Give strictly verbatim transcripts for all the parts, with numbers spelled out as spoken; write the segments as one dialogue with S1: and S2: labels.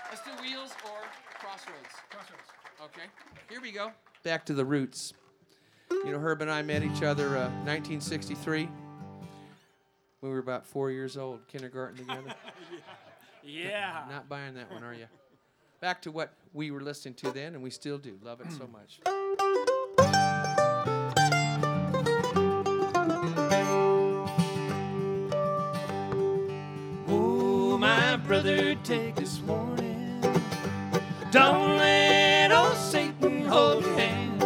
S1: Let's do Wheels or Crossroads.
S2: Crossroads.
S1: Okay, here we go. Back to the roots. You know, Herb and I met each other uh, nineteen sixty-three. We were about four years old, kindergarten together.
S2: Yeah.
S1: Not buying that one, are you? Back to what we were listening to then, and we still do. Love it so much.
S3: Oh, my brother, take this warning. Don't let old Satan hold your hand.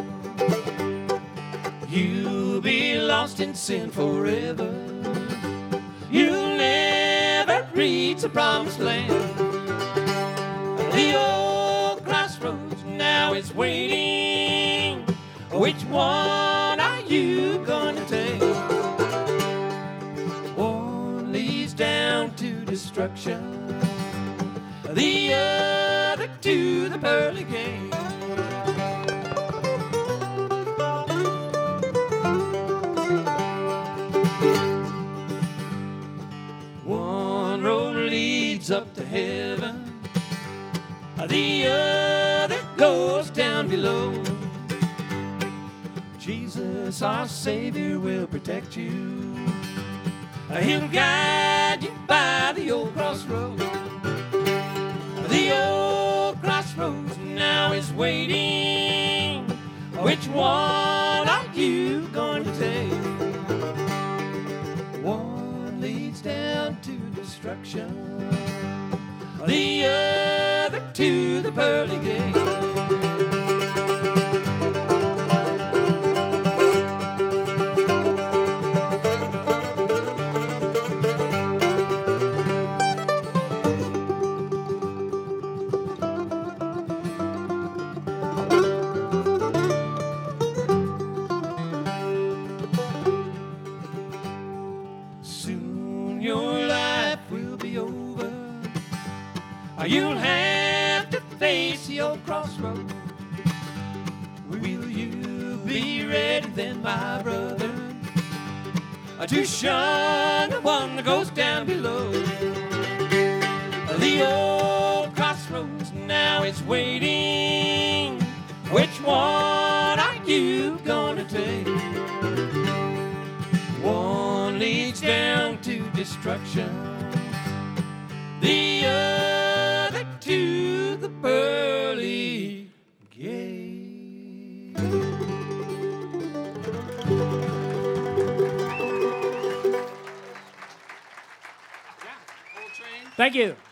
S3: You'll be lost in sin forever. You'll never reach the promised land. The old crossroads now is waiting. Which one are you gonna take? One leads down to destruction, the other to the pearly gate. One road leads up to heaven, the other goes down below. Jesus, our Savior, will protect you. He'll guide you by the old crossroads. The old crossroads now is waiting. Which one are you going to take? One leads down to destruction, the other to the pearly gate. Soon your life will be over. You'll have to face the old crossroad. Will you be ready then, my brother, to shun the one that goes down below? The old crossroads now is waiting. Which one are you gonna take? One leads down to destruction, the other to the pearly gate.
S1: Old Train.
S2: Thank you.